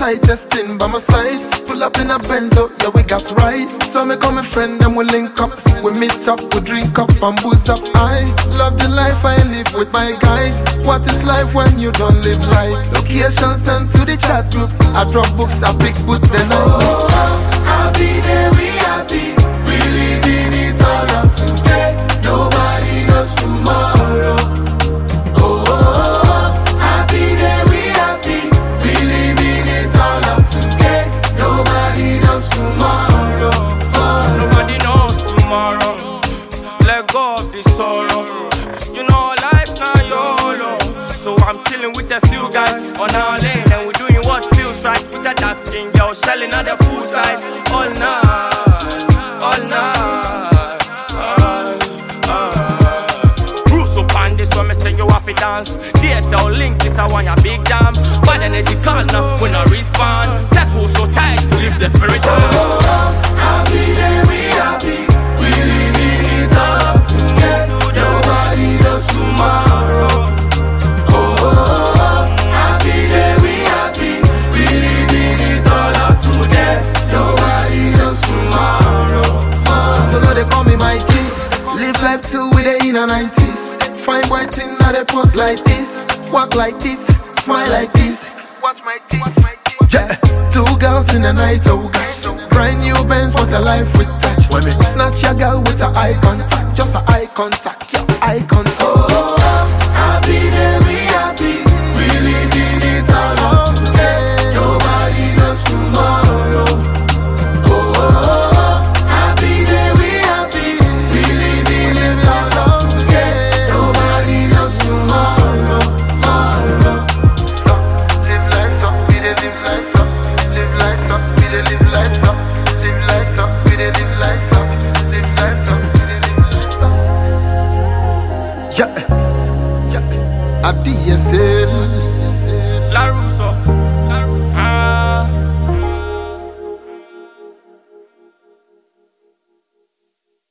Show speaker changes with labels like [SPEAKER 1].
[SPEAKER 1] tightest thing by my side. Pull up in a Benzo, yeah we got right. So me call my friend, then we link up. We meet up, we drink up and booze up. I love the life I live with my guys. What is life when you don't live life? Location sent to the chat groups. I drop books, I pick boot, then happy day, we happy. We living it all up today. Nobody knows tomorrow. Happy day, we happy. We living it all up today. Nobody knows tomorrow.
[SPEAKER 2] Nobody knows tomorrow. Let go of the sorrow. You know life now YOLO. So I'm chilling with a few guys on our lane, and we're doing what feels right. With a dark skin girl selling on the poolside all night, all night. Bruce up on this one, me say you have to dance. DSL link, this I want your big jam. Bad energy call now, we no respond. Circle so tight, live the spirit on.
[SPEAKER 1] Happy day, we happy. We living it up today. Nobody knows tomorrow. Happy day, we happy. We living it all up today. Nobody knows tomorrow. So now they call me my G. Live life till we the inner 90s. Fine boy thing, now they pose like this. Walk like this, smile like this. Watch my teeth, yeah. 2 girls in the night, oh gosh. Brand new Benz, what a life with touch. When me snatch your girl with a eye contact. Just a eye contact, yeah, eye contact. Happy day, we happy. We living it all up today. Nobody knows tomorrow. Happy day, we happy. We living it all up today. Nobody knows tomorrow. So live life up, we dey live life up. Live life up, we dey live life up. Live life up, we dey live life up. Live life up, we dey live life up. Yeah, yeah. A DSL.
[SPEAKER 2] La Russo.